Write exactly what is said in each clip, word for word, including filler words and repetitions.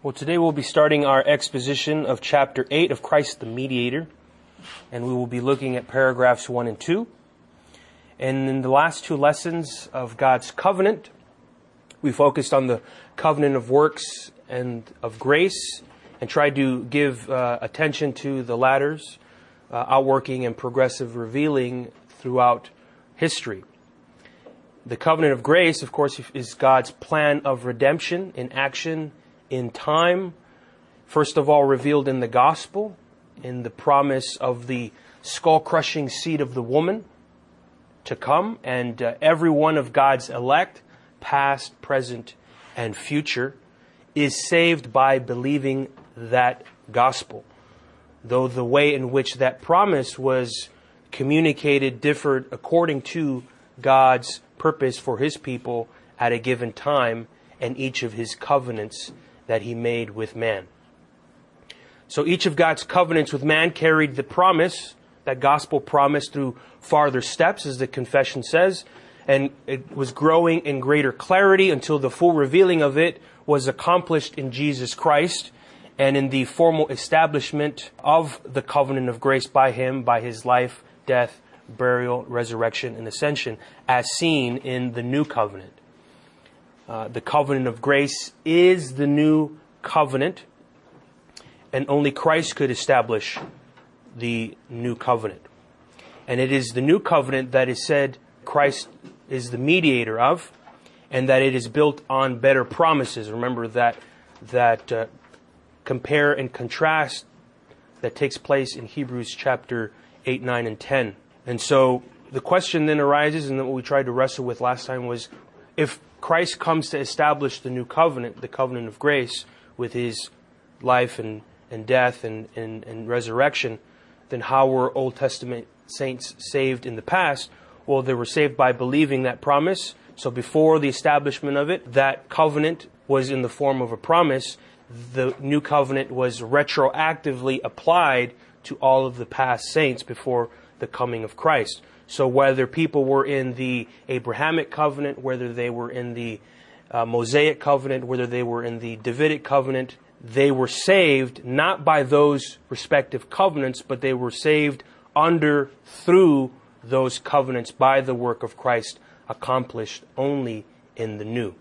Well, today we'll be starting our exposition of chapter eight of Christ the Mediator, and we will be looking at paragraphs one and two. And in the last two lessons of God's covenant, we focused on the covenant of works and of grace, and tried to give uh, attention to the latter's uh, outworking and progressive revealing throughout history. The covenant of grace, of course, is God's plan of redemption in action in time, first of all revealed in the gospel, in the promise of the skull-crushing seed of the woman to come, and uh, every one of God's elect, past, present, and future, is saved by believing that gospel. Though the way in which that promise was communicated differed according to God's purpose for His people at a given time and each of His covenants that He made with man. So each of God's covenants with man carried the promise, that gospel promise, through farther steps, as the confession says, and it was growing in greater clarity until the full revealing of it was accomplished in Jesus Christ and in the formal establishment of the covenant of grace by Him, by His life, death, burial, resurrection, and ascension, as seen in the new covenant. Uh, the covenant of grace is the new covenant, and only Christ could establish the new covenant. And it is the new covenant that is said Christ is the mediator of, and that it is built on better promises. Remember that that uh, compare and contrast that takes place in Hebrews chapter eight, nine, and ten. And so the question then arises, and what we tried to wrestle with last time was, if Christ comes to establish the new covenant, the covenant of grace, with His life and, and death and, and, and resurrection, then how were Old Testament saints saved in the past? Well, they were saved by believing that promise. So before the establishment of it, that covenant was in the form of a promise. The new covenant was retroactively applied to all of the past saints before the coming of Christ. So whether people were in the Abrahamic covenant, whether they were in the uh, Mosaic covenant, whether they were in the Davidic covenant, they were saved not by those respective covenants, but they were saved under, through those covenants by the work of Christ accomplished only in the new.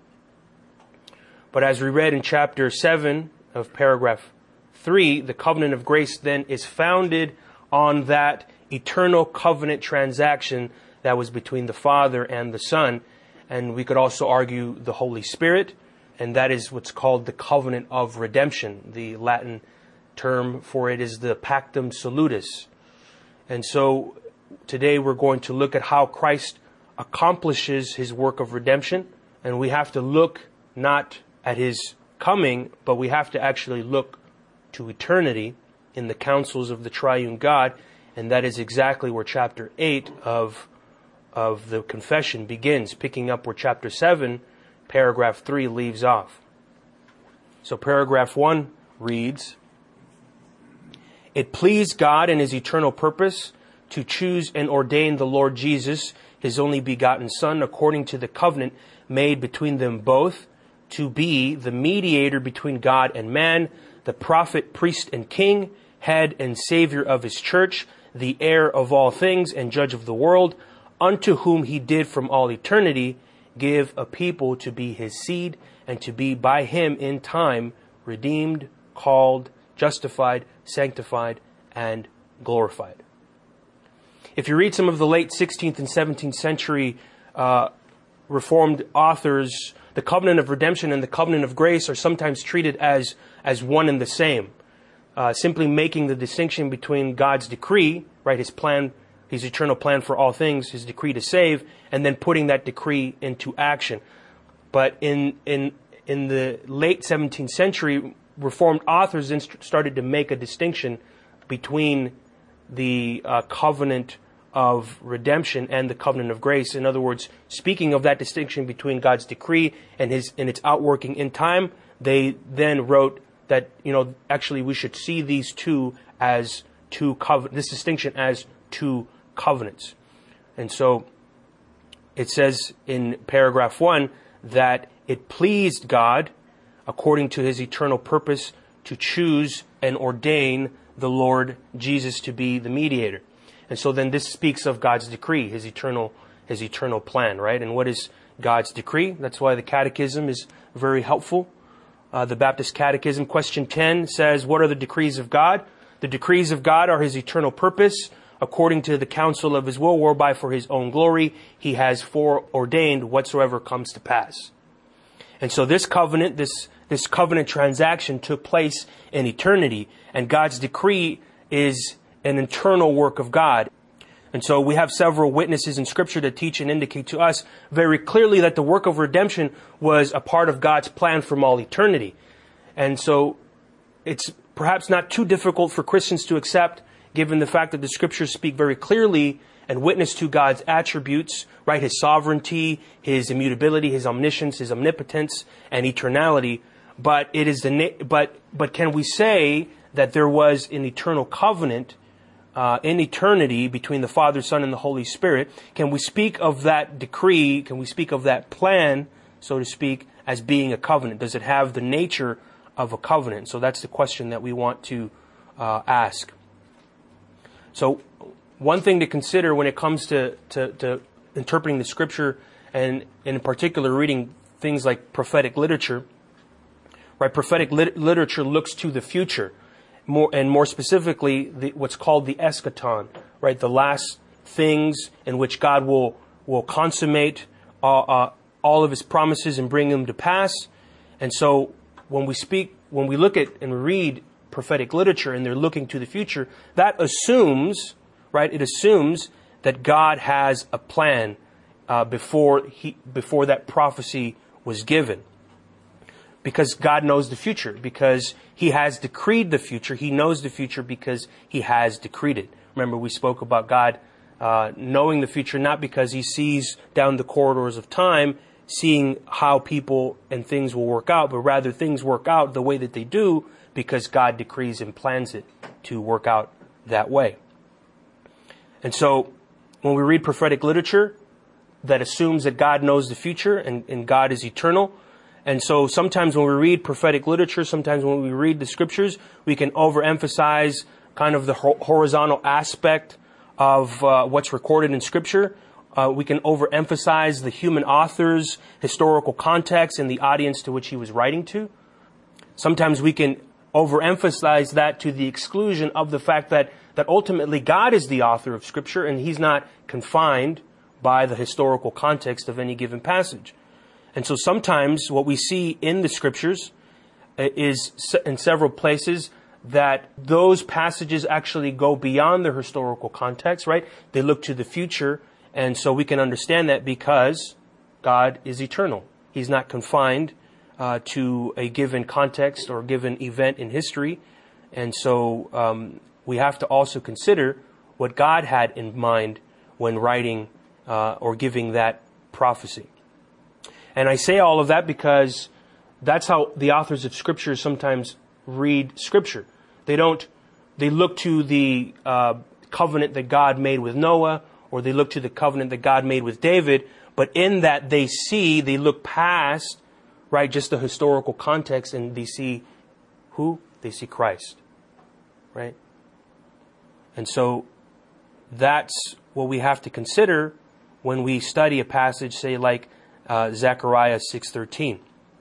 But as we read in chapter seven of paragraph three, the covenant of grace then is founded on that eternal covenant transaction that was between the Father and the Son. And we could also argue the Holy Spirit, and that is what's called the covenant of redemption. The Latin term for it is the Pactum Salutis. And so today we're going to look at how Christ accomplishes His work of redemption. And we have to look not at His coming, but we have to actually look to eternity in the counsels of the triune God. And that is exactly where chapter eight of, of the confession begins, picking up where chapter seven, paragraph three, leaves off. So paragraph one reads, "It pleased God in His eternal purpose to choose and ordain the Lord Jesus, His only begotten Son, according to the covenant made between them both, to be the mediator between God and man, the prophet, priest, and king, head and savior of His church, the heir of all things and judge of the world, unto whom He did from all eternity give a people to be His seed, and to be by Him in time redeemed, called, justified, sanctified, and glorified." If you read some of the late sixteenth and seventeenth century uh, Reformed authors, the covenant of redemption and the covenant of grace are sometimes treated as, as one and the same. Uh, simply making the distinction between God's decree, right, His plan, His eternal plan for all things, His decree to save, and then putting that decree into action. But in in in the late seventeenth century, Reformed authors then started to make a distinction between the uh, covenant of redemption and the covenant of grace. In other words, speaking of that distinction between God's decree and His and its outworking in time, they then wrote that, you know, actually we should see these two as two covenants, this distinction as two covenants. And so it says in paragraph one that it pleased God according to his eternal purpose, to choose and ordain the Lord Jesus to be the mediator. And so then this speaks of God's decree, his eternal, his eternal plan, right? And what is God's decree? That's why the Catechism is very helpful. Uh, the Baptist Catechism, question ten, says, what are the decrees of God? The decrees of God are his eternal purpose, according to the counsel of his will, whereby for his own glory he has foreordained whatsoever comes to pass. And so this covenant, this, this covenant transaction took place in eternity, and God's decree is an internal work of God. And so we have several witnesses in Scripture that teach and indicate to us very clearly that the work of redemption was a part of God's plan from all eternity. And so it's perhaps not too difficult for Christians to accept, given the fact that the Scriptures speak very clearly and witness to God's attributes, right? His sovereignty, his immutability, his omniscience, his omnipotence, and eternality. But it is the na- but but can we say that there was an eternal covenant Uh, in eternity between the Father, Son, and the Holy Spirit? Can we speak of that decree, can we speak of that plan, so to speak, as being a covenant? Does it have the nature of a covenant? So that's the question that we want to uh, ask. So one thing to consider when it comes to, to, to interpreting the Scripture, and in particular reading things like prophetic literature, right? Prophetic lit- literature looks to the future. More and more specifically, the, what's called the eschaton, right? The last things in which God will will consummate uh, uh, all of his promises and bring them to pass. And so, when we speak, when we look at and read prophetic literature, and they're looking to the future, that assumes, right? It assumes that God has a plan uh, before he before that prophecy was given. Because God knows the future, because he has decreed the future. He knows the future because he has decreed it. Remember, we spoke about God uh, knowing the future, not because he sees down the corridors of time, seeing how people and things will work out, but rather things work out the way that they do because God decrees and plans it to work out that way. And so, when we read prophetic literature that assumes that God knows the future and, and God is eternal, and so sometimes when we read prophetic literature, sometimes when we read the Scriptures, we can overemphasize kind of the horizontal aspect of uh, what's recorded in Scripture. Uh, we can overemphasize the human author's historical context and the audience to which he was writing to. Sometimes we can overemphasize that to the exclusion of the fact that, that ultimately God is the author of Scripture and he's not confined by the historical context of any given passage. And so sometimes what we see in the Scriptures is in several places that those passages actually go beyond their historical context, right? They look to the future, and so we can understand that because God is eternal. He's not confined uh, to a given context or a given event in history. And so um, we have to also consider what God had in mind when writing uh, or giving that prophecy. And I say all of that because that's how the authors of Scripture sometimes read Scripture. They don't, they look to the uh, covenant that God made with Noah, or they look to the covenant that God made with David, but in that they see, they look past, right, just the historical context, and they see who? They see Christ, right? And so that's what we have to consider when we study a passage, say like Uh, Zechariah six thirteen.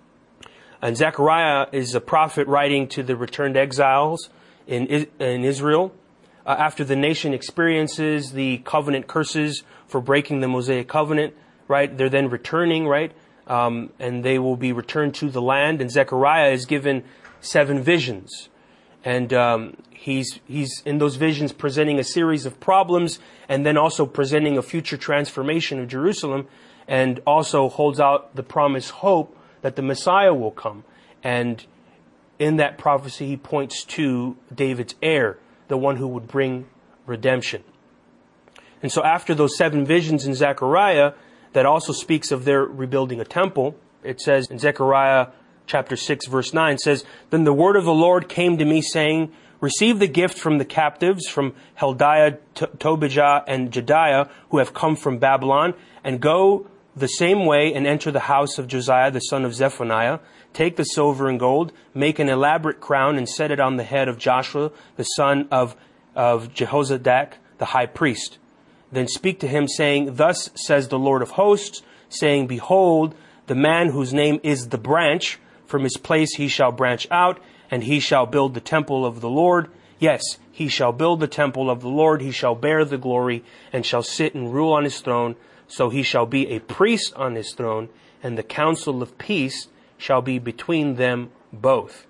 And Zechariah is a prophet writing to the returned exiles in, in Israel uh, after the nation experiences the covenant curses for breaking the Mosaic covenant, right? They're then returning, right? Um, and they will be returned to the land. And Zechariah is given seven visions. And um, he's he's in those visions presenting a series of problems and then also presenting a future transformation of Jerusalem, and also holds out the promised hope that the Messiah will come. And in that prophecy, he points to David's heir, the one who would bring redemption. And so after those seven visions in Zechariah, that also speaks of their rebuilding a temple, it says in Zechariah chapter six, verse nine, says, "Then the word of the Lord came to me, saying, receive the gift from the captives, from Heldiah, Tobijah, and Jediah, who have come from Babylon, and go the same way and enter the house of Josiah, the son of Zephaniah. take the silver and gold, make an elaborate crown, and set it on the head of Joshua, the son of, of Jehozadak, the high priest. Then speak to him, saying, Thus says the Lord of hosts, saying, Behold, the man whose name is the branch, from his place he shall branch out, and he shall build the temple of the Lord. Yes, he shall build the temple of the Lord, he shall bear the glory, and shall sit and rule on his throne. So he shall be a priest on his throne, and the counsel of peace shall be between them both.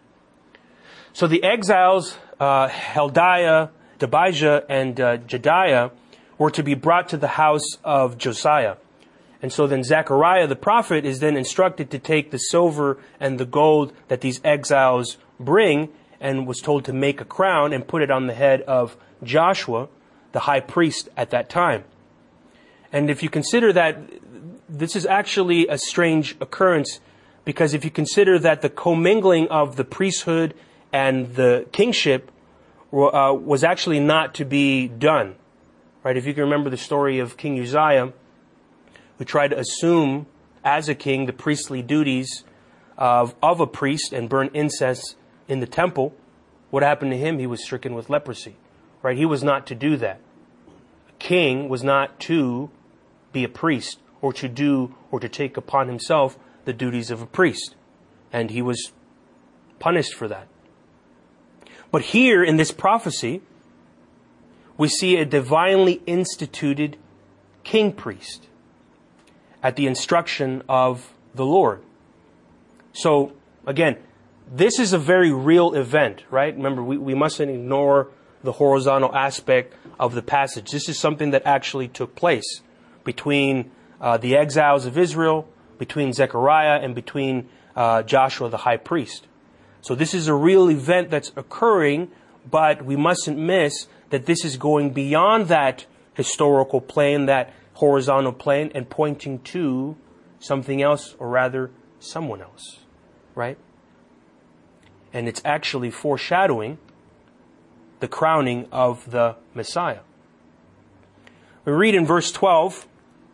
So the exiles, uh, Heldiah, Tobijah, and uh, Jedaiah, were to be brought to the house of Josiah. And so then Zechariah the prophet is then instructed to take the silver and the gold that these exiles bring, and was told to make a crown and put it on the head of Joshua, the high priest at that time. And if you consider that, this is actually a strange occurrence, because if you consider that the commingling of the priesthood and the kingship uh, was actually not to be done, right? If you can remember the story of King Uzziah, who tried to assume as a king the priestly duties of, of a priest and burn incense in the temple, what happened to him? He was stricken with leprosy, right? He was not to do that. A king was not to be a priest or to do or to take upon himself the duties of a priest. And he was punished for that. But here in this prophecy, we see a divinely instituted king priest at the instruction of the Lord. So, again, this is a very real event, right? Remember, we, we mustn't ignore the horizontal aspect of the passage. This is something that actually took place between uh, the exiles of Israel, between Zechariah, and between uh, Joshua the high priest. So this is a real event that's occurring, but we mustn't miss that this is going beyond that historical plane, that horizontal plane, and pointing to something else, or rather someone else, right? And it's actually foreshadowing the crowning of the Messiah. We read in verse twelve,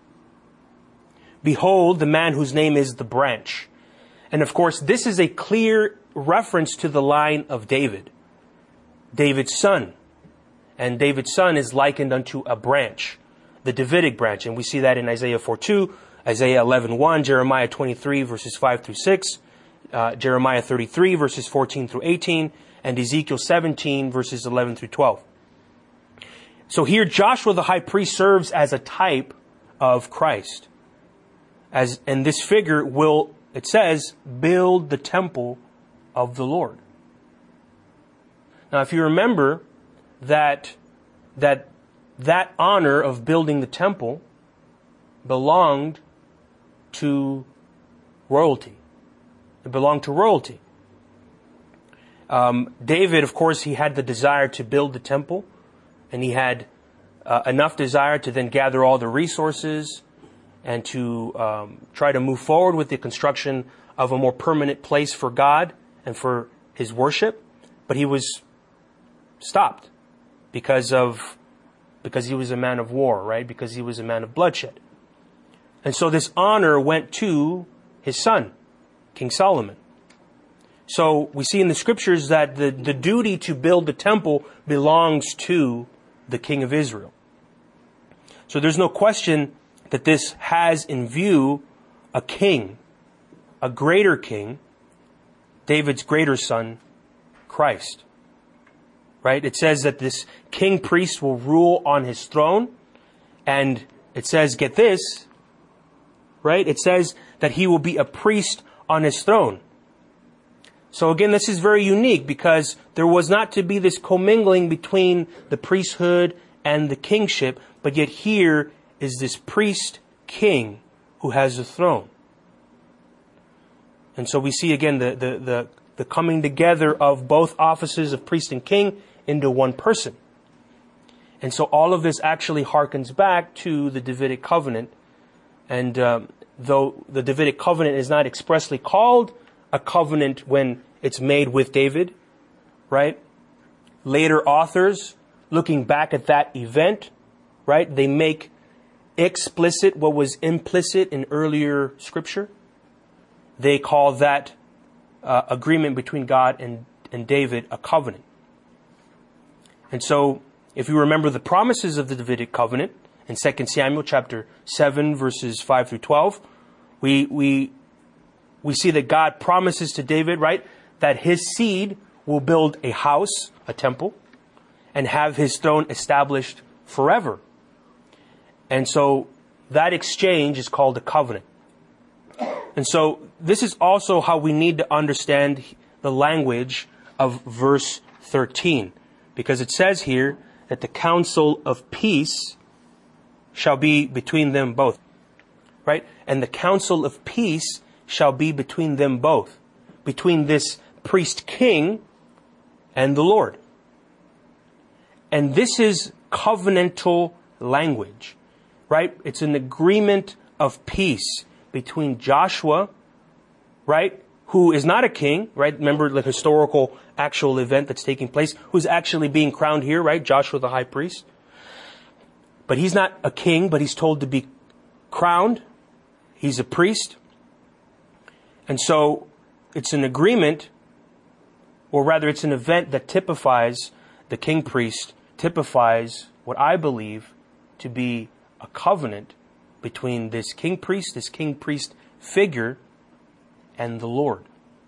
Behold, the man whose name is the branch. And of course, this is a clear reference to the line of David, David's son. And David's son is likened unto a branch, the Davidic branch. And we see that in Isaiah four two, Isaiah eleven one, Jeremiah twenty-three, verses five through six, uh, Jeremiah thirty-three, verses fourteen through eighteen, and Ezekiel seventeen, verses eleven through twelve. So here Joshua the high priest serves as a type of Christ. As, and this figure will, it says, build the temple of the Lord. Now, if you remember that that that honor of building the temple belonged to royalty. It belonged to royalty. Um, David, of course, he had the desire to build the temple, and he had uh, enough desire to then gather all the resources and to um, try to move forward with the construction of a more permanent place for God and for his worship. But he was stopped because of because he was a man of war, right? Because he was a man of bloodshed. And so this honor went to his son, King Solomon. So we see in the scriptures that the, the duty to build the temple belongs to the king of Israel. So there's no question that this has in view a king, a greater king, David's greater son, Christ. Right? It says that this king priest will rule on his throne. And it says, get this, right? It says that he will be a priest on his throne. So again, this is very unique because there was not to be this commingling between the priesthood and the kingship, but yet here is this priest king who has a throne. And so we see again the, the, the, the coming together of both offices of priest and king into one person. And so all of this actually harkens back to the Davidic covenant. And um, though the Davidic covenant is not expressly called a covenant when it's made with David, right? Later authors, looking back at that event, right, they make explicit what was implicit in earlier scripture. They call that uh, agreement between God and, and David, a covenant. And so, if you remember the promises of the Davidic covenant in Second Samuel chapter seven, verses five through twelve, we we we see that God promises to David, right, that his seed will build a house, a temple, and have his throne established forever. And so that exchange is called a covenant. And so this is also how we need to understand the language of verse thirteen, because it says here that the counsel of peace shall be between them both, right? And the counsel of peace shall be between them both, between this priest king and the Lord. And this is covenantal language, right? It's an agreement of peace between Joshua, right, who is not a king, right? Remember the historical actual event that's taking place, who's actually being crowned here, right? Joshua the high priest. But he's not a king, but he's told to be crowned. He's a priest. And so it's an agreement, or rather it's an event that typifies the king priest, typifies what I believe to be a covenant between this king priest, this king priest figure, and the Lord.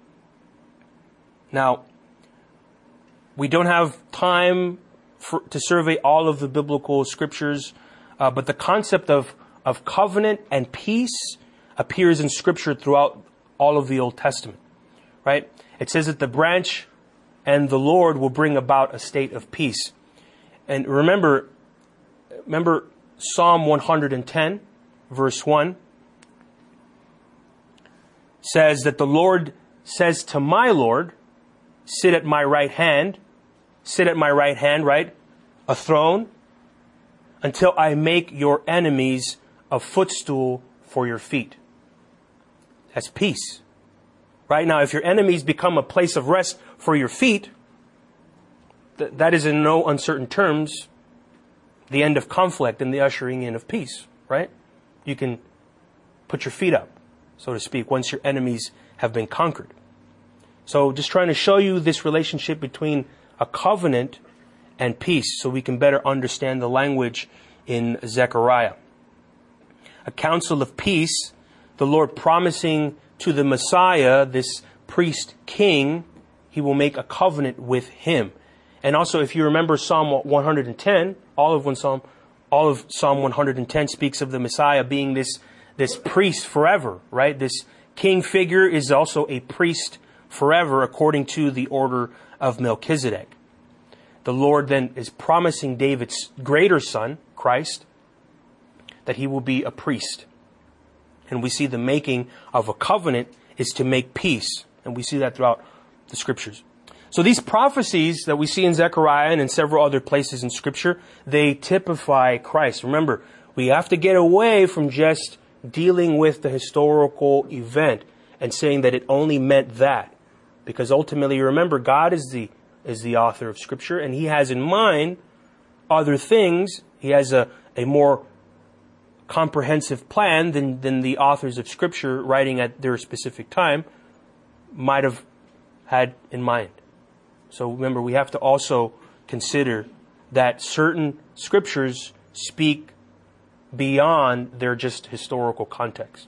Now, we don't have time for, to survey all of the biblical scriptures, uh, but the concept of, of covenant and peace appears in scripture throughout all of the Old Testament, right? It says that the branch and the Lord will bring about a state of peace. And remember, remember Psalm one hundred ten, verse one, says that the Lord says to my Lord, sit at my right hand, sit at my right hand, right? A throne, until I make your enemies a footstool for your feet. That's peace. Right now, if your enemies become a place of rest for your feet, th- that is in no uncertain terms the end of conflict and the ushering in of peace, right? You can put your feet up, so to speak, once your enemies have been conquered. So just trying to show you this relationship between a covenant and peace so we can better understand the language in Zechariah. A counsel of peace, the Lord promising to the Messiah, this priest king, he will make a covenant with him. And also, if you remember Psalm one hundred ten, all of one Psalm, all of Psalm one hundred ten speaks of the Messiah being this, this priest forever, right? This king figure is also a priest forever according to the order of Melchizedek. The Lord then is promising David's greater son, Christ, that he will be a priest. And we see the making of a covenant is to make peace. And we see that throughout the scriptures. So these prophecies that we see in Zechariah and in several other places in scripture, they typify Christ. Remember, we have to get away from just dealing with the historical event and saying that it only meant that. Because ultimately, remember, God is the is the author of scripture, and he has in mind other things. He has a, a more comprehensive plan than, than the authors of scripture writing at their specific time might have had in mind. So remember, we have to also consider that certain scriptures speak beyond their just historical context.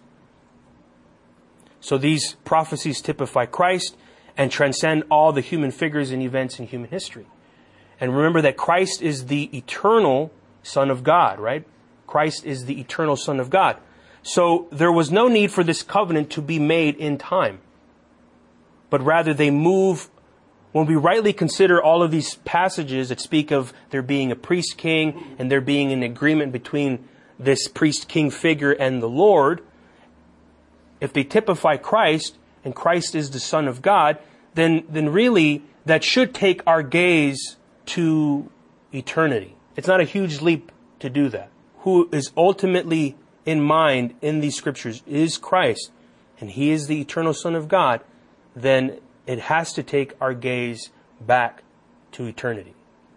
So these prophecies typify Christ and transcend all the human figures and events in human history. And remember that Christ is the eternal Son of God, right? Christ is the eternal Son of God. So there was no need for this covenant to be made in time. But rather they move, when we rightly consider all of these passages that speak of there being a priest king and there being an agreement between this priest king figure and the Lord, if they typify Christ and Christ is the Son of God, then, then really that should take our gaze to eternity. It's not a huge leap to do that. Who is ultimately in mind in these scriptures is Christ, and he is the eternal Son of God, then it has to take our gaze back to eternity.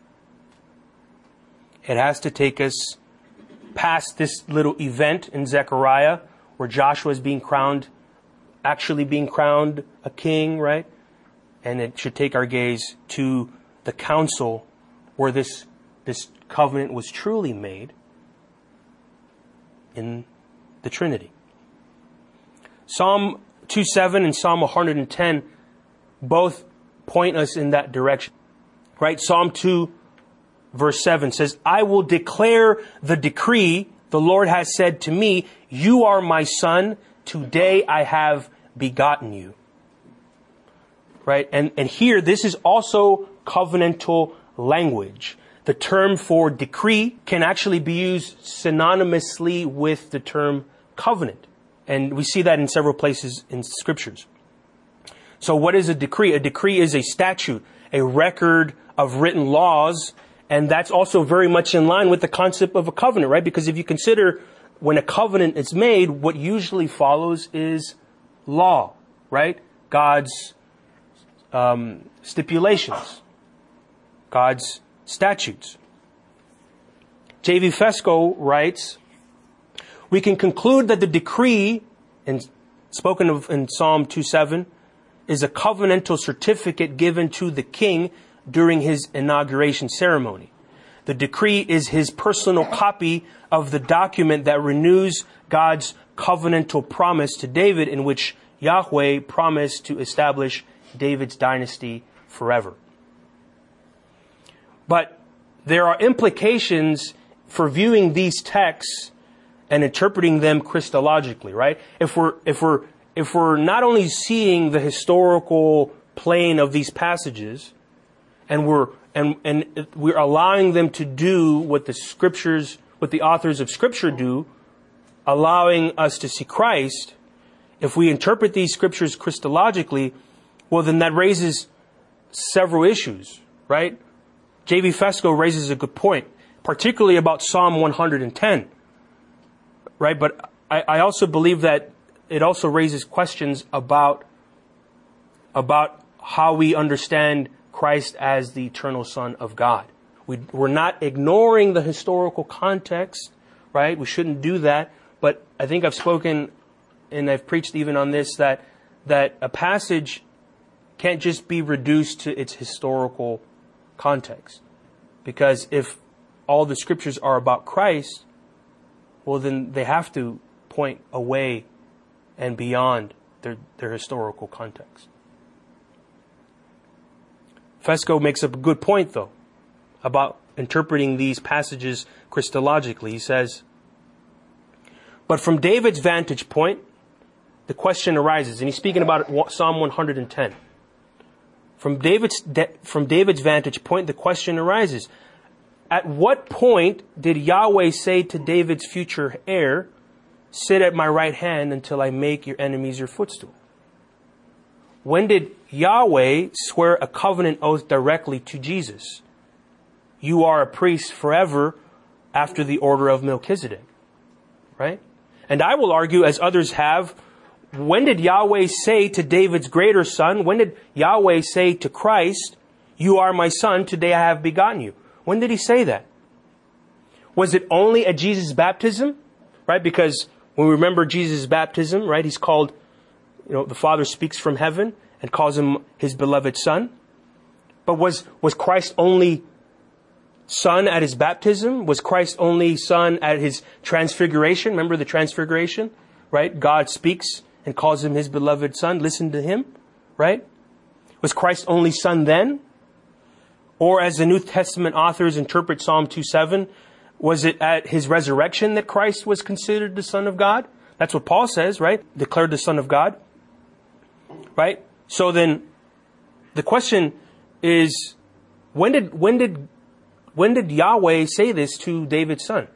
It has to take us past this little event in Zechariah where Joshua is being crowned, actually being crowned a king, right? And it should take our gaze to the council where this, this covenant was truly made in the Trinity. Psalm two seven and Psalm one hundred ten both point us in that direction. Right? Psalm two verse seven says, I will declare the decree. The Lord has said to me, you are my son. Today I have begotten you. Right? And, and here, this is also covenantal language. The term for decree can actually be used synonymously with the term covenant. And we see that in several places in scriptures. So what is a decree? A decree is a statute, a record of written laws. And that's also very much in line with the concept of a covenant, right? Because if you consider when a covenant is made, what usually follows is law, right? God's um, stipulations, God's statutes. J V Fesko writes, we can conclude that the decree, and spoken of in Psalm two seven, is a covenantal certificate given to the king during his inauguration ceremony. The decree is his personal copy of the document that renews God's covenantal promise to David, in which Yahweh promised to establish David's dynasty forever. But there are implications for viewing these texts and interpreting them Christologically, right? If we're, if we're, if we're not only seeing the historical plane of these passages, and we're, and, and we're allowing them to do what the scriptures, what the authors of scripture do, allowing us to see Christ, if we interpret these scriptures Christologically, well, then that raises several issues, right? J V Fesko raises a good point, particularly about Psalm one hundred ten, right? But I, I also believe that it also raises questions about, about how we understand Christ as the eternal Son of God. We, we're not ignoring the historical context, right? We shouldn't do that. But I think I've spoken and I've preached even on this, that, that a passage can't just be reduced to its historical context. Because if all the scriptures are about Christ, well, then they have to point away and beyond their, their historical context. Fesko makes up a good point, though, about interpreting these passages Christologically. He says, but from David's vantage point, the question arises, and he's speaking about Psalm one hundred ten. From David's, from David's vantage point, the question arises, at what point did Yahweh say to David's future heir, sit at my right hand until I make your enemies your footstool? When did Yahweh swear a covenant oath directly to Jesus? You are a priest forever after the order of Melchizedek. Right? And I will argue, as others have, when did Yahweh say to David's greater son, when did Yahweh say to Christ, you are my son, today I have begotten you? When did he say that? Was it only at Jesus' baptism? Right? Because when we remember Jesus' baptism, right, he's called, you know, the Father speaks from heaven and calls him his beloved son. But was, was Christ only son at his baptism? Was Christ only son at his transfiguration? Remember the transfiguration, right? God speaks and calls him his beloved son. Listen to him, right? Was Christ only son then? Or as the New Testament authors interpret Psalm two seven, was it at his resurrection that Christ was considered the Son of God? That's what Paul says, right? Declared the Son of God, right? So then the question is, when did, when did, when did Yahweh say this to David's son?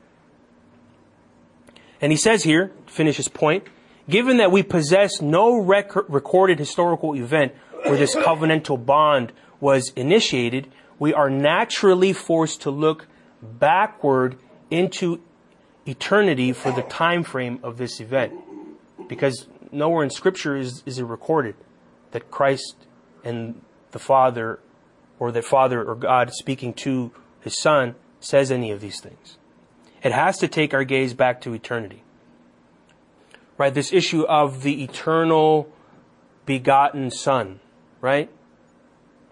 And he says here, to finish his point, given that we possess no rec- recorded historical event where this covenantal bond was initiated, we are naturally forced to look backward into eternity for the time frame of this event. Because nowhere in Scripture is, is it recorded that Christ and the Father, or that Father or God speaking to His Son, says any of these things. It has to take our gaze back to eternity. Right? This issue of the eternal begotten Son, right?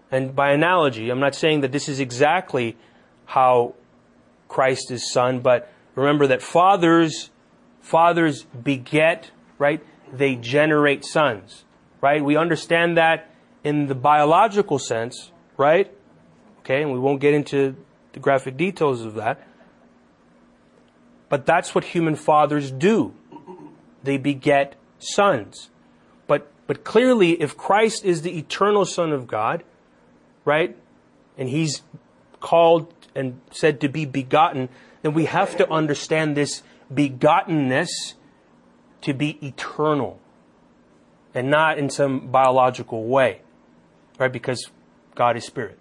And by analogy, I'm not saying that this is exactly how Christ is Son, but remember that fathers, fathers beget, right? They generate sons, right? We understand that in the biological sense, right? Okay, and we won't get into the graphic details of that. But that's what human fathers do. They beget sons. But but clearly, if Christ is the eternal Son of God, right, and He's called and said to be begotten, then we have to understand this begottenness to be eternal and not in some biological way, right? Because God is spirit.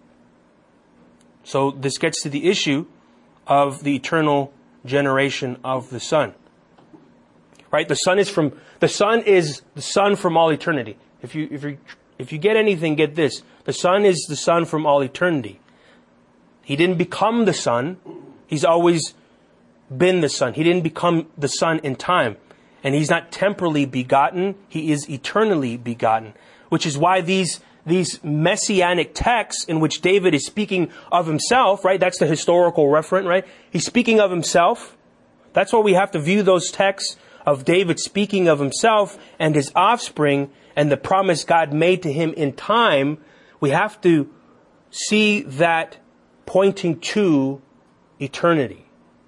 So this gets to the issue of the eternal generation of the Son. Right? The Son is from the Son is the Son from all eternity. If you if you if you get anything, get this. The Son is the Son from all eternity. He didn't become the Son. He's always been the Son. He didn't become the Son in time. And He's not temporally begotten. He is eternally begotten. Which is why these these messianic texts in which David is speaking of himself, right? That's the historical referent, right? He's speaking of himself. That's why we have to view those texts of David speaking of himself and his offspring and the promise God made to him in time. We have to see that pointing to eternity.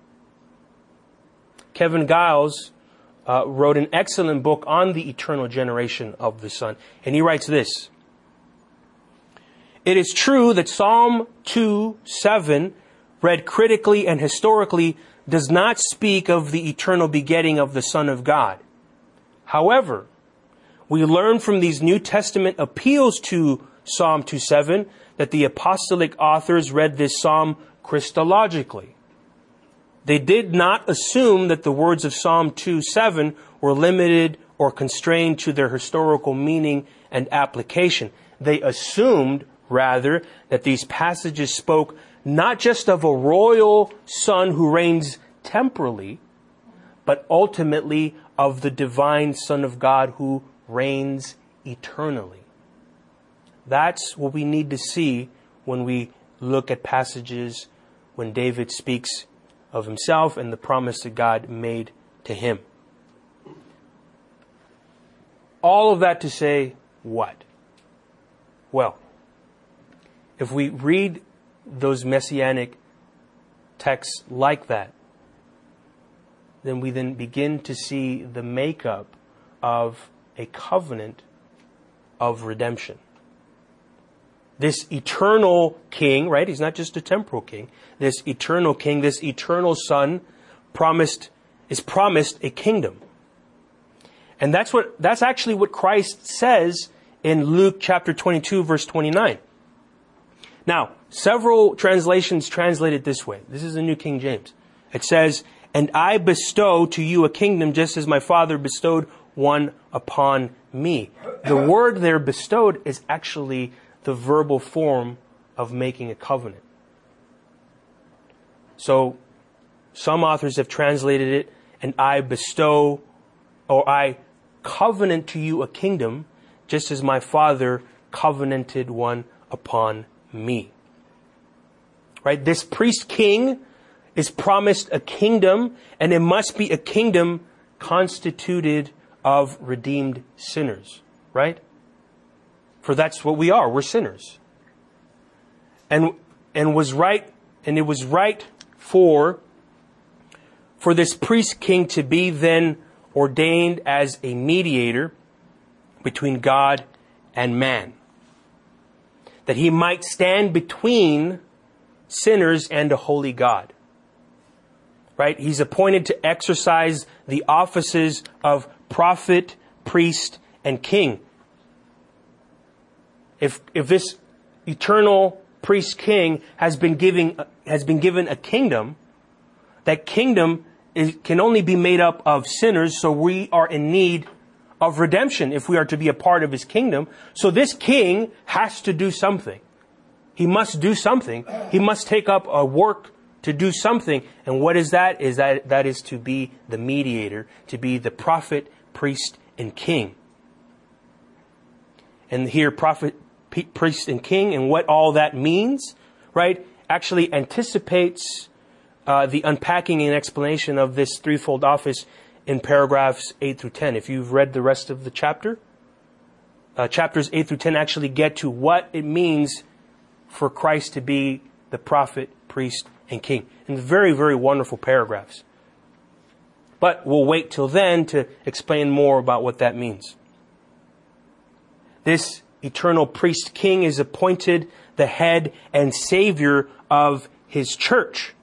Kevin Giles uh, wrote an excellent book on the eternal generation of the Son. And he writes this: "It is true that Psalm two seven, read critically and historically, does not speak of the eternal begetting of the Son of God. However, we learn from these New Testament appeals to Psalm two seven that the apostolic authors read this psalm Christologically. They did not assume that the words of Psalm two seven were limited or constrained to their historical meaning and application. They assumed, rather, that these passages spoke not just of a royal Son who reigns temporally, but ultimately of the divine Son of God who reigns eternally." That's what we need to see when we look at passages when David speaks of himself and the promise that God made to him. All of that to say what? Well, if we read those messianic texts like that, then we then begin to see the makeup of a covenant of redemption. This eternal king, right? He's not just a temporal king. This eternal king, this eternal Son promised, is promised a kingdom. And that's what, that's actually what Christ says in Luke chapter twenty-two, verse twenty-nine. Now, several translations translate it this way. This is the New King James. It says, "And I bestow to you a kingdom just as my Father bestowed one upon me." The word there, bestowed, is actually the verbal form of making a covenant. So, some authors have translated it, "And I bestow," or "I covenant to you a kingdom just as my Father covenanted one upon me." Right? This priest king is promised a kingdom, and it must be a kingdom constituted of redeemed sinners. Right? For that's what we are. We're sinners. And and was right and it was right for for this priest king to be then ordained as a mediator between God and man, that he might stand between sinners and a holy God. Right? He's appointed to exercise the offices of prophet, priest, and king. If if this eternal priest king has been giving has been given a kingdom, that kingdom is, can only be made up of sinners, so we are in need of redemption if we are to be a part of his kingdom. So this king has to do something. He must do something. He must take up a work to do something. And what is that? Is that that is to be the mediator, to be the prophet, priest, and king. And here prophet priest and king and what all that means, right, actually anticipates uh, the unpacking and explanation of this threefold office in paragraphs eight through ten. If you've read the rest of the chapter, uh, chapters eight through ten actually get to what it means for Christ to be the prophet, priest, and king. And very, very wonderful paragraphs. But we'll wait till then to explain more about what that means. This eternal priest king is appointed the head and savior of his church.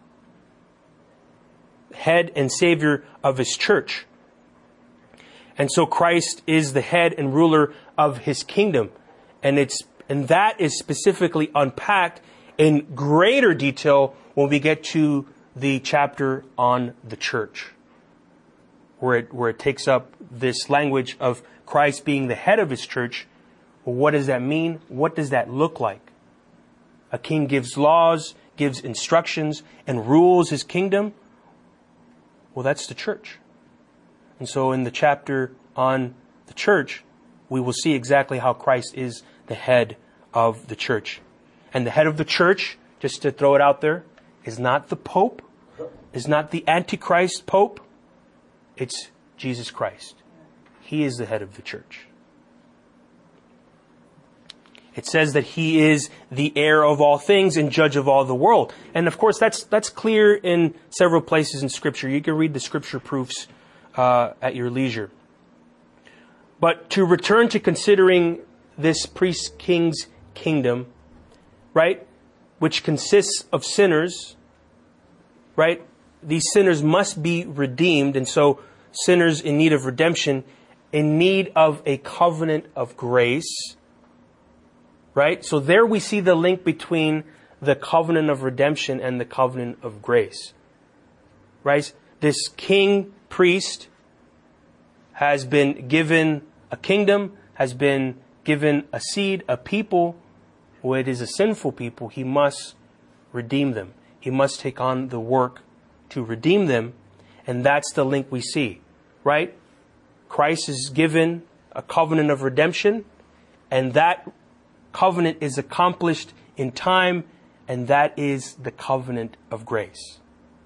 Head and savior of his church. And so Christ is the head and ruler of his kingdom. And it's and that is specifically unpacked in greater detail when we get to the chapter on the church, where it, where it takes up this language of Christ being the head of his church. Well, what does that mean? What does that look like? A king gives laws, gives instructions, and rules his kingdom. Well, that's the church. And so in the chapter on the church, we will see exactly how Christ is the head of the church. And the head of the church, just to throw it out there, is not the Pope, is not the Antichrist Pope. It's Jesus Christ. He is the head of the church. It says that he is the heir of all things and judge of all the world. And of course, that's that's clear in several places in Scripture. You can read the Scripture proofs uh, at your leisure. But to return to considering this priest king's kingdom, right, which consists of sinners, right? These sinners must be redeemed, and so sinners in need of redemption, in need of a covenant of grace, right? So there we see the link between the covenant of redemption and the covenant of grace, right? This king priest has been given a kingdom, has been given a seed, a people. Well, it is a sinful people. He must redeem them. He must take on the work to redeem them. And that's the link we see, right? Christ is given a covenant of redemption, and that covenant is accomplished in time, and that is the covenant of grace.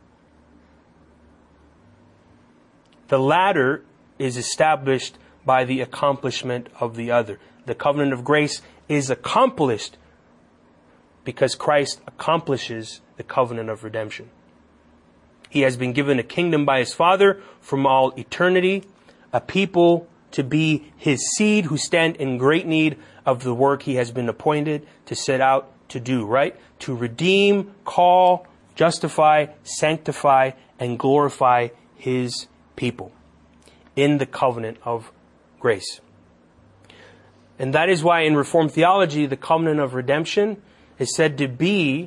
The latter is established by the accomplishment of the other. The covenant of grace is accomplished because Christ accomplishes the covenant of redemption. He has been given a kingdom by his Father from all eternity, a people to be his seed who stand in great need of the work he has been appointed to set out to do, right? To redeem, call, justify, sanctify, and glorify his people in the covenant of grace. And that is why in Reformed theology, the covenant of redemption is said to be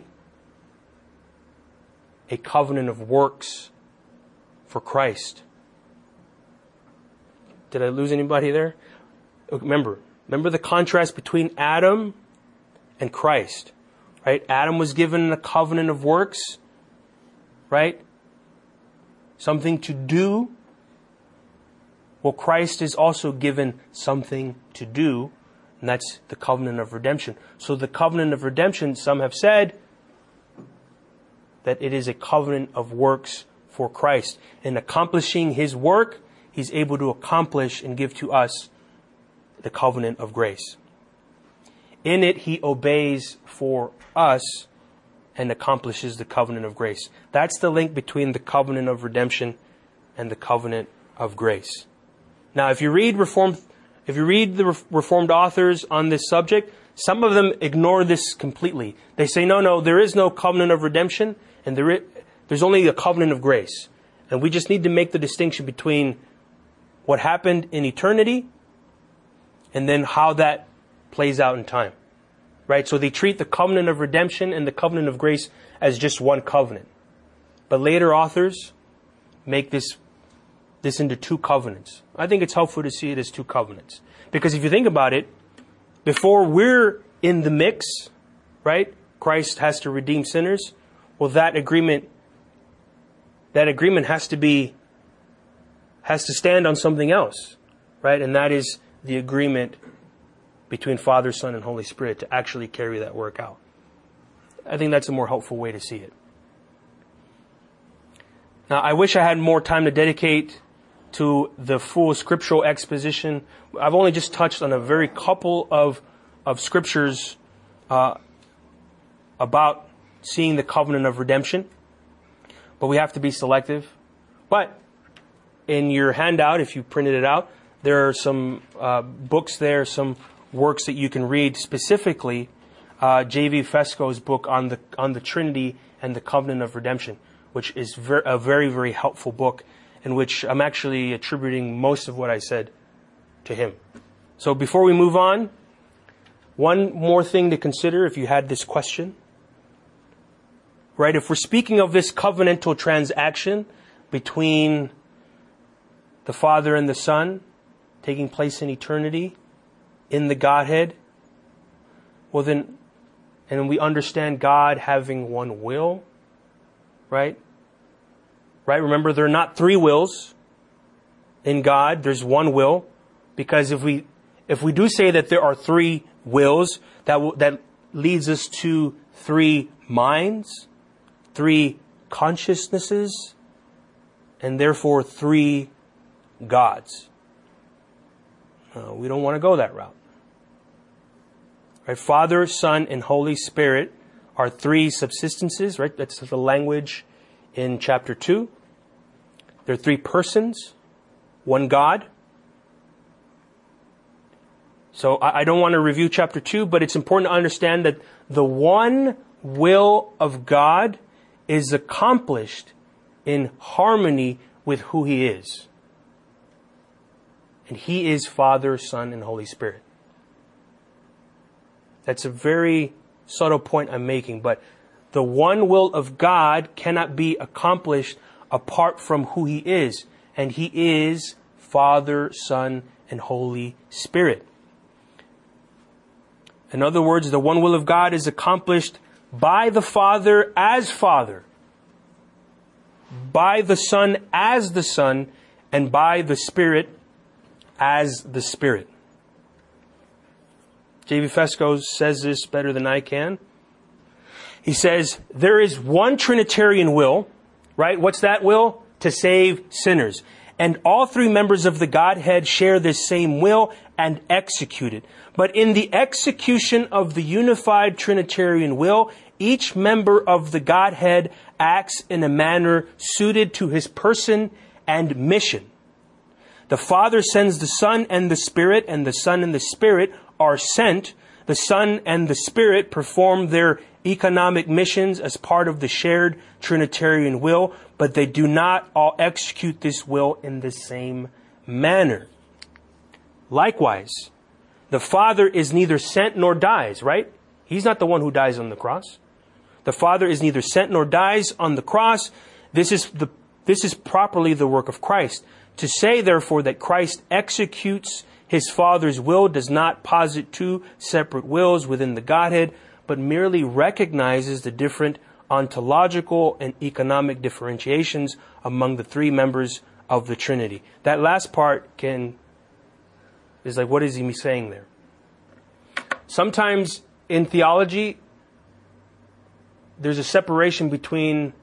a covenant of works for Christ. Did I lose anybody there? Remember, remember the contrast between Adam and Christ, right? Adam was given a covenant of works, right? Something to do. Well, Christ is also given something to do, and that's the covenant of redemption. So the covenant of redemption, some have said that it is a covenant of works for Christ. In accomplishing his work, he's able to accomplish and give to us the covenant of grace. In it, he obeys for us and accomplishes the covenant of grace. That's the link between the covenant of redemption and the covenant of grace. Now, if you read Reformed, if you read the Reformed authors on this subject, some of them ignore this completely. They say, no, no, there is no covenant of redemption, and there is, there's only a covenant of grace. And we just need to make the distinction between what happened in eternity and then how that plays out in time. Right? So they treat the covenant of redemption and the covenant of grace as just one covenant. But later authors make this this into two covenants. I think it's helpful to see it as two covenants. Because if you think about it, before we're in the mix, right? Christ has to redeem sinners. Well, that agreement, that agreement has to be, has to stand on something else, right? And that is the agreement between Father, Son, and Holy Spirit to actually carry that work out. I think that's a more helpful way to see it. Now, I wish I had more time to dedicate to the full scriptural exposition. I've only just touched on a very couple of, of scriptures uh, about seeing the covenant of redemption. But we have to be selective. But in your handout, if you printed it out, there are some uh, books there, some works that you can read, specifically uh, J V Fesco's book on the on the Trinity and the covenant of redemption, which is ver- a very, very helpful book, in which I'm actually attributing most of what I said to him. So before we move on, one more thing to consider if you had this question. Right, if we're speaking of this covenantal transaction between the Father and the Son taking place in eternity in the Godhead, well then, and we understand God having one will, right? Right, remember there are not three wills in God, there's one will, because if we if we do say that there are three wills, that w- that leads us to three minds, three consciousnesses, and therefore three gods. Uh, we don't want to go that route. Right? Father, Son, and Holy Spirit are three subsistences, right? That's the language in chapter two. They're three persons, one God. So I, I don't want to review chapter two, but it's important to understand that the one will of God is accomplished in harmony with who He is. And He is Father, Son, and Holy Spirit. That's a very subtle point I'm making, but the one will of God cannot be accomplished apart from who He is. And He is Father, Son, and Holy Spirit. In other words, the one will of God is accomplished by the Father as Father, by the Son as the Son, and by the Spirit as the Spirit. J V Fesco says this better than I can. He says, there is one Trinitarian will, right? What's that will? To save sinners. And all three members of the Godhead share this same will and execute it. But in the execution of the unified Trinitarian will, each member of the Godhead acts in a manner suited to his person and mission. The Father sends the Son and the Spirit, and the Son and the Spirit are sent. The Son and the Spirit perform their economic missions as part of the shared Trinitarian will, but they do not all execute this will in the same manner. Likewise, the Father is neither sent nor dies, right? He's not the one who dies on the cross. The Father is neither sent nor dies on the cross. This is the this is properly the work of Christ. To say, therefore, that Christ executes His Father's will does not posit two separate wills within the Godhead, but merely recognizes the different ontological and economic differentiations among the three members of the Trinity. That last part can is like, what is he saying there? Sometimes in theology, there's a separation between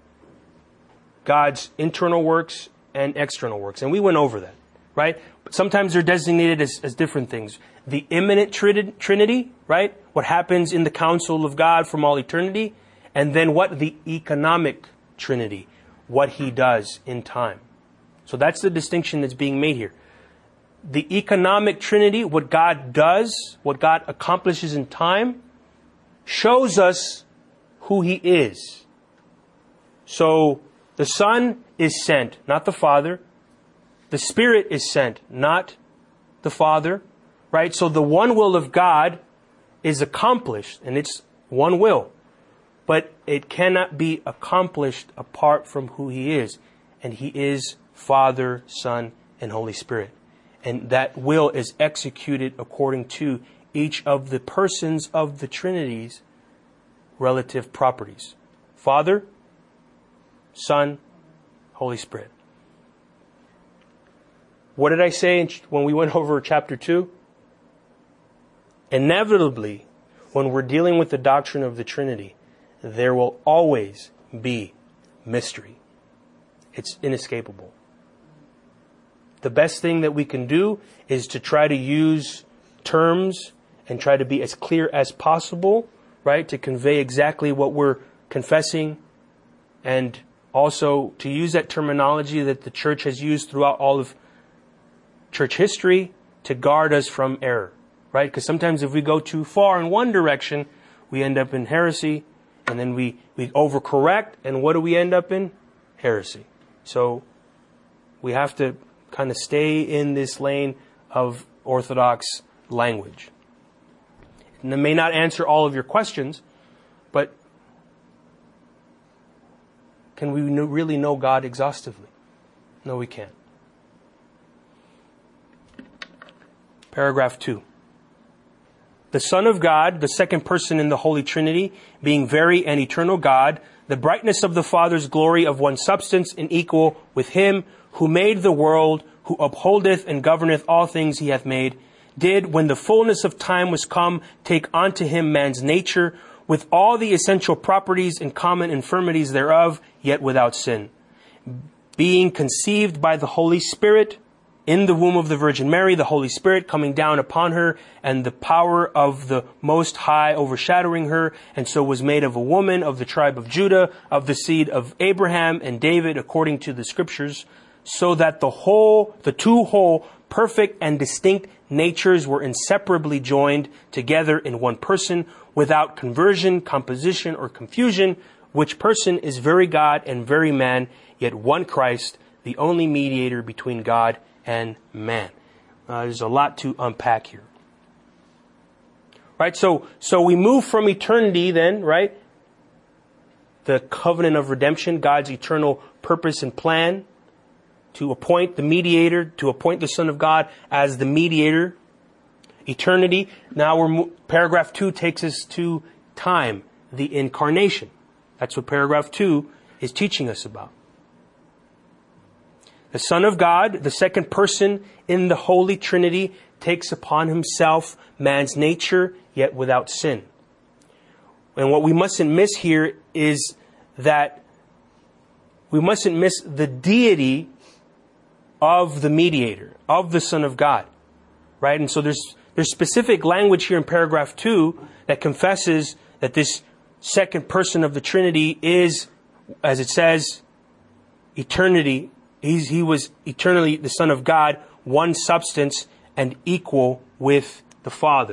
God's internal works and external works. And we went over that, right? But sometimes they're designated as, as different things. The immanent Trinity, right? What happens in the counsel of God from all eternity. And then what? The economic Trinity. What He does in time. So that's the distinction that's being made here. The economic Trinity, what God does, what God accomplishes in time, shows us who He is. So the Son is sent, not the Father. The Spirit is sent, not the Father. Right? So the one will of God is accomplished, and it's one will. But it cannot be accomplished apart from who He is. And He is Father, Son, and Holy Spirit. And that will is executed according to each of the persons of the Trinity's relative properties. Father, Son, Holy Spirit. What did I say when we went over chapter two? inevitably, when we're dealing with the doctrine of the Trinity, there will always be mystery. It's inescapable. The best thing that we can do is to try to use terms and try to be as clear as possible, right? To convey exactly what we're confessing, and also to use that terminology that the church has used throughout all of church history to guard us from error, right? Because sometimes if we go too far in one direction, we end up in heresy, and then we, we overcorrect, and what do we end up in? Heresy. So we have to kind of stay in this lane of orthodox language. And it may not answer all of your questions, but can we really know God exhaustively? No, we can't. Paragraph two. The Son of God, the second person in the Holy Trinity, being very and eternal God, the brightness of the Father's glory of one substance and equal with him who made the world, who upholdeth and governeth all things he hath made, did, when the fullness of time was come, take unto him man's nature, with all the essential properties and common infirmities thereof, yet without sin. Being conceived by the Holy Spirit, in the womb of the Virgin Mary, the Holy Spirit coming down upon her, and the power of the Most High overshadowing her, and so was made of a woman of the tribe of Judah, of the seed of Abraham and David, according to the Scriptures, so that the whole, the two whole, perfect and distinct natures were inseparably joined together in one person, without conversion, composition, or confusion, which person is very God and very man, yet one Christ, the only mediator between God and man. Uh, there's a lot to unpack here. Right, so so we move from eternity then, right? The covenant of redemption, God's eternal purpose and plan, to appoint the mediator, to appoint the Son of God as the mediator. Eternity. Now we're paragraph two takes us to time, the incarnation. That's what paragraph two is teaching us about. The Son of God, the second person in the Holy Trinity, takes upon himself man's nature, yet without sin. And what we mustn't miss here is that we mustn't miss the deity of the mediator, of the Son of God. Right? And so there's there's specific language here in paragraph two that confesses that this second person of the Trinity is, as it says, eternity. He's, he was eternally the Son of God, one substance and equal with the Father.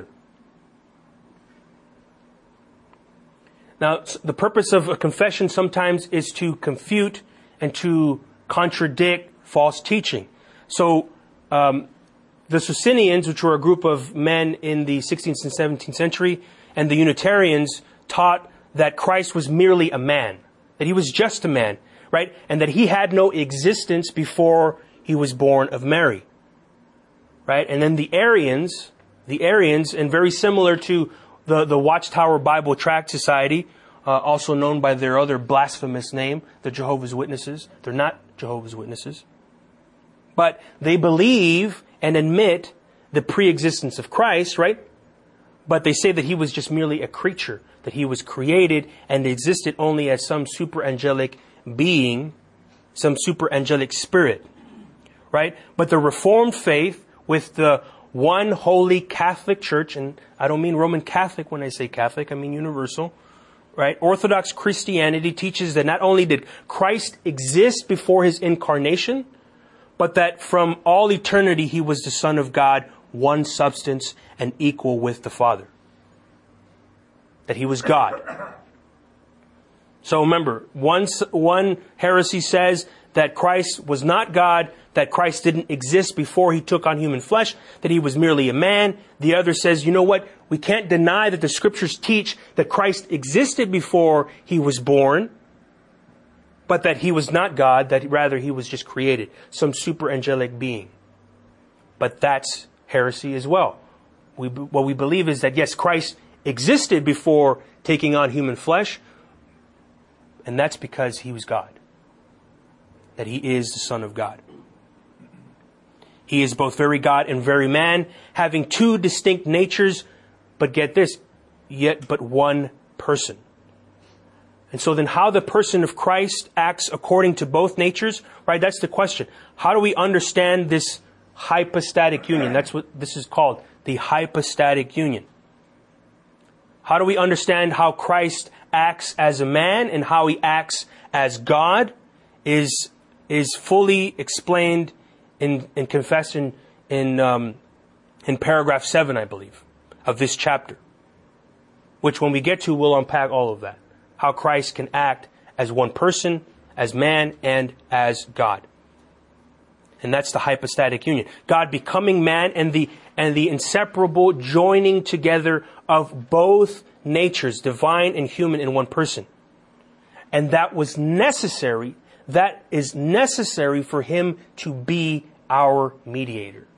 Now, the purpose of a confession sometimes is to confute and to contradict false teaching. So, um, the Socinians, which were a group of men in the sixteenth and seventeenth century, and the Unitarians taught that Christ was merely a man, that he was just a man, right? And that he had no existence before he was born of Mary, right? And then the Arians, the Arians, and very similar to the, the Watchtower Bible Tract Society, uh, also known by their other blasphemous name, the Jehovah's Witnesses. They're not Jehovah's Witnesses. But they believe and admit the pre-existence of Christ, right? But they say that he was just merely a creature, that he was created and existed only as some super angelic being, some super angelic spirit, right? But the Reformed faith with the one holy Catholic Church, and I don't mean Roman Catholic when I say Catholic, I mean universal, right? Orthodox Christianity teaches that not only did Christ exist before his incarnation, but that from all eternity he was the Son of God, one substance and equal with the Father. That he was God. So remember, one, one heresy says that Christ was not God, that Christ didn't exist before he took on human flesh, that he was merely a man. The other says, you know what? We can't deny that the Scriptures teach that Christ existed before he was born, but that he was not God, that rather he was just created, some super angelic being. But that's heresy as well. We, what we believe is that, yes, Christ existed before taking on human flesh, and that's because he was God. That he is the Son of God. He is both very God and very man, having two distinct natures, but get this, yet but one person. And so then how the person of Christ acts according to both natures, right? That's the question. How do we understand this hypostatic union? That's what this is called, the hypostatic union. How do we understand how Christ acts as a man and how he acts as God is is fully explained in in confession in um, in paragraph seven, I believe, of this chapter. Which when we get to, we'll unpack all of that. How Christ can act as one person, as man, and as God. And that's the hypostatic union. God becoming man and the and the inseparable joining together of both natures, divine and human, in one person. And that was necessary. That is necessary for him to be our mediator.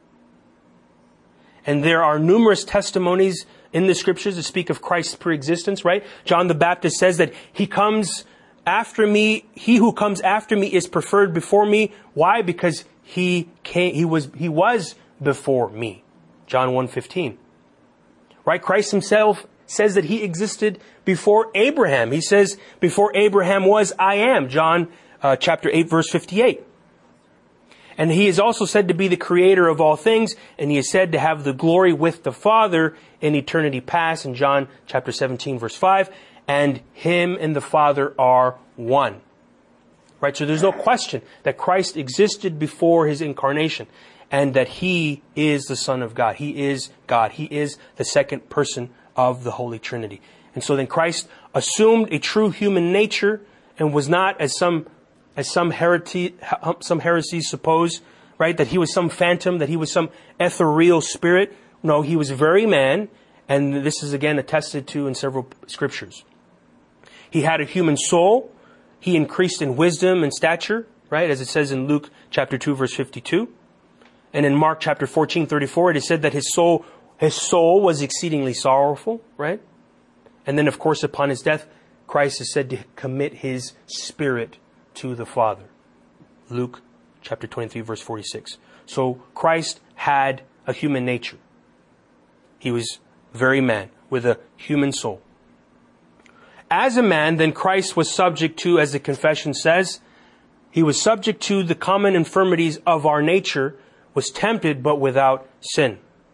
And there are numerous testimonies in the scriptures that speak of Christ's preexistence, right? John the Baptist says that he comes after me. He who comes after me is preferred before me. Why? Because he came, he was, he was before me. John one fifteen. Right? Christ himself says that he existed before Abraham. He says, before Abraham was, I am. John uh, chapter eight, verse fifty-eight. And he is also said to be the creator of all things, and he is said to have the glory with the Father in eternity past, in John chapter seventeen, verse five. And him and the Father are one. Right? So there's no question that Christ existed before his incarnation, and that he is the Son of God. He is God. He is the second person of the Holy Trinity. And so then Christ assumed a true human nature and was not, as some as some heresy, some heresies suppose, right, that he was some phantom, that he was some ethereal spirit. No, he was very man, and this is again attested to in several scriptures. He had a human soul. He increased in wisdom and stature, right, as it says in Luke chapter two, verse fifty-two. And in Mark chapter fourteen, thirty-four, it is said that his soul, his soul was exceedingly sorrowful, right? And then, of course, upon his death, Christ is said to commit his spirit to the Father. Luke chapter twenty-three, verse forty-six. So Christ had a human nature. He was very man with a human soul. As a man, then Christ was subject to, as the confession says, he was subject to the common infirmities of our nature, was tempted but without sin.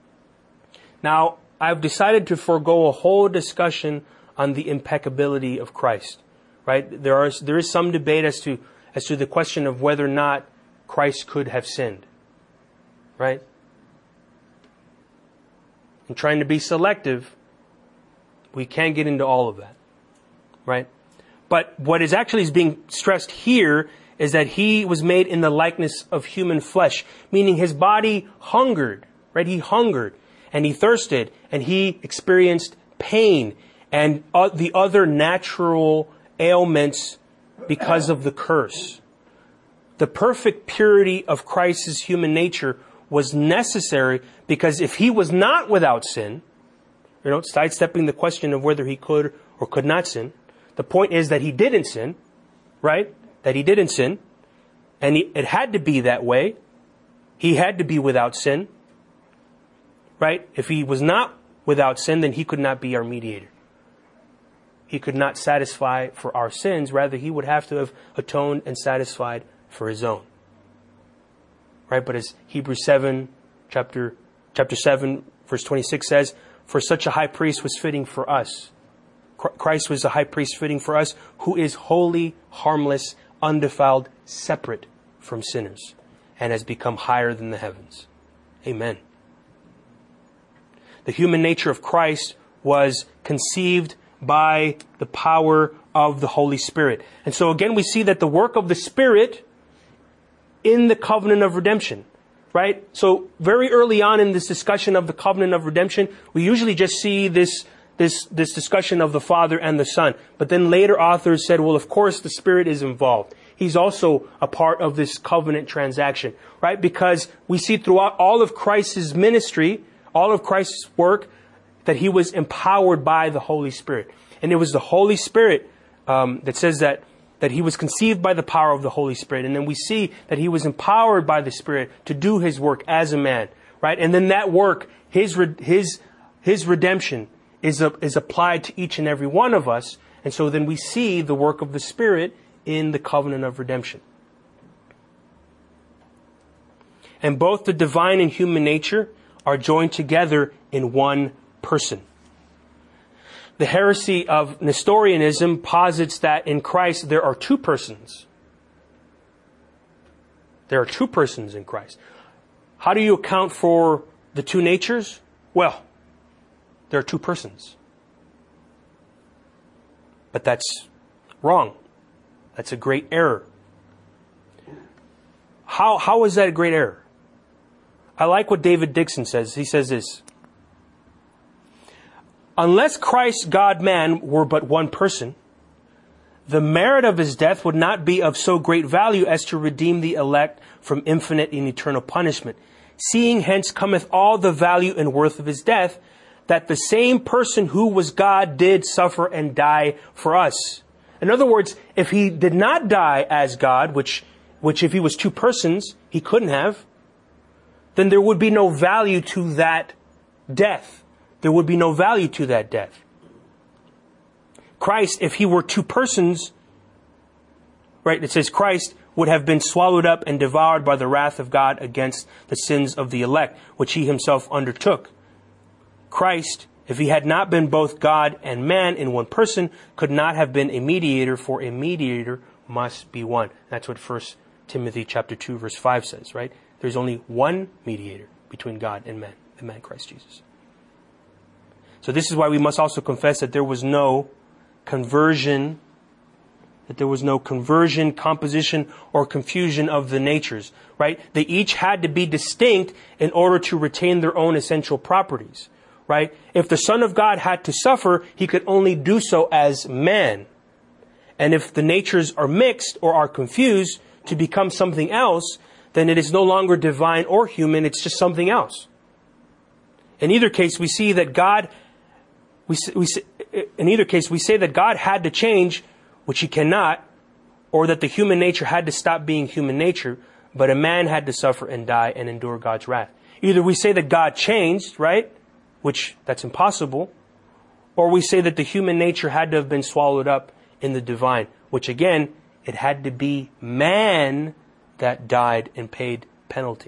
Now, I've decided to forego a whole discussion on the impeccability of Christ. Right? There are there is some debate as to as to the question of whether or not Christ could have sinned. Right? I'm trying to be selective. We can't get into all of that. Right? But what is actually is being stressed here is that he was made in the likeness of human flesh, meaning his body hungered, right? He hungered and he thirsted and he experienced pain and uh, the other natural ailments because of the curse. The perfect purity of Christ's human nature was necessary because if he was not without sin, you know, sidestepping the question of whether he could or could not sin, the point is that he didn't sin, right? That he didn't sin. And he, it had to be that way. He had to be without sin, right? If he was not without sin, then he could not be our mediator. He could not satisfy for our sins. Rather, he would have to have atoned and satisfied for his own. Right? But as Hebrews seven, chapter, chapter seven, verse twenty-six says, for such a high priest was fitting for us. Christ was a high priest fitting for us, who is holy, harmless, undefiled, separate from sinners, and has become higher than the heavens. Amen. The human nature of Christ was conceived by the power of the Holy Spirit. And so again, we see that the work of the Spirit in the covenant of redemption, right? So very early on in this discussion of the covenant of redemption, we usually just see this, this, this discussion of the Father and the Son. But then later authors said, well, of course the Spirit is involved. He's also a part of this covenant transaction, right? Because we see throughout all of Christ's ministry, all of Christ's work, that he was empowered by the Holy Spirit. And it was the Holy Spirit um, that says that that he was conceived by the power of the Holy Spirit. And then we see that he was empowered by the Spirit to do his work as a man, right? And then that work, his his his redemption, is, a, is applied to each and every one of us. And so then we see the work of the Spirit in the covenant of redemption. And both the divine and human nature are joined together in one person. The heresy of Nestorianism posits that in Christ there are two persons. There are two persons in Christ. How do you account for the two natures? Well, there are two persons. But that's wrong. That's a great error. How, how is that a great error? I like what David Dixon says. He says this: unless Christ, God-man, were but one person, the merit of his death would not be of so great value as to redeem the elect from infinite and eternal punishment. Seeing hence cometh all the value and worth of his death, that the same person who was God did suffer and die for us. In other words, if he did not die as God, which, which if he was two persons, he couldn't have, then there would be no value to that death. There would be no value to that death. Christ, if he were two persons, right, it says Christ would have been swallowed up and devoured by the wrath of God against the sins of the elect, which he himself undertook. Christ, if he had not been both God and man in one person, could not have been a mediator, for a mediator must be one. That's what First Timothy chapter two, verse five says, right? There's only one mediator between God and man, the man Christ Jesus. So this is why we must also confess that there was no conversion, that there was no conversion, composition, or confusion of the natures, right? They each had to be distinct in order to retain their own essential properties, right? If the Son of God had to suffer, he could only do so as man. And if the natures are mixed or are confused to become something else, then it is no longer divine or human, it's just something else. In either case, we see that God, we, we in either case, we say that God had to change, which he cannot, or that the human nature had to stop being human nature, but a man had to suffer and die and endure God's wrath. Either we say that God changed, right? Which that's impossible. Or we say that the human nature had to have been swallowed up in the divine, which again, it had to be man that died and paid penalty.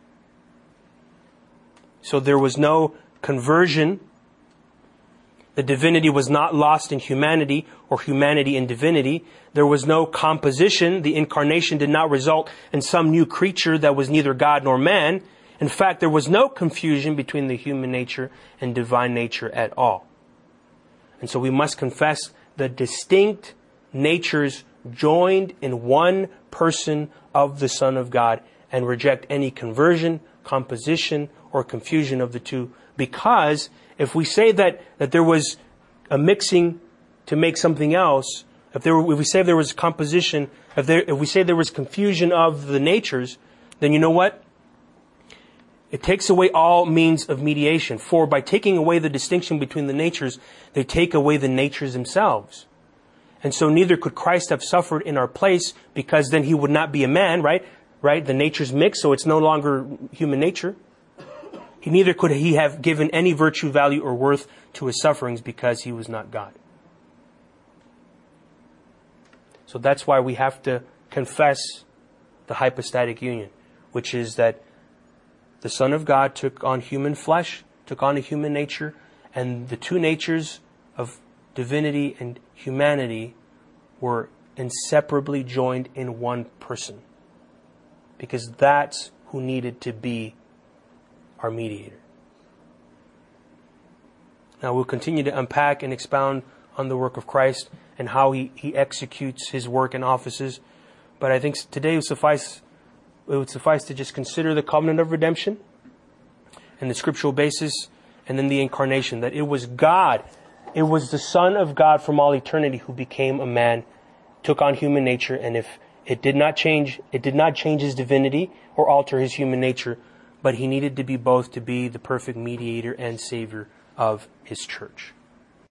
So there was no conversion. The divinity was not lost in humanity or humanity in divinity. There was no composition. The incarnation did not result in some new creature that was neither God nor man. In fact, there was no confusion between the human nature and divine nature at all. And so we must confess the distinct natures joined in one person of the Son of God and reject any conversion, composition, or confusion of the two. Because if we say that, that there was a mixing to make something else, if, there were, if we say there was composition, if, there, if we say there was confusion of the natures, then you know what? It takes away all means of mediation. For by taking away the distinction between the natures, they take away the natures themselves. And so neither could Christ have suffered in our place, because then he would not be a man, right? Right? The natures mix, so it's no longer human nature. He neither could he have given any virtue, value, or worth to his sufferings, because he was not God. So that's why we have to confess the hypostatic union, which is that the Son of God took on human flesh, took on a human nature, and the two natures of divinity and humanity were inseparably joined in one person. Because that's who needed to be our mediator. Now we'll continue to unpack and expound on the work of Christ and how he, he executes his work and offices. But I think today would suffice, it would suffice to just consider the covenant of redemption and the scriptural basis, and then the incarnation, that it was God, it was the Son of God from all eternity who became a man, took on human nature, and if it did not change, it did not change his divinity or alter his human nature, but he needed to be both to be the perfect mediator and savior of his church.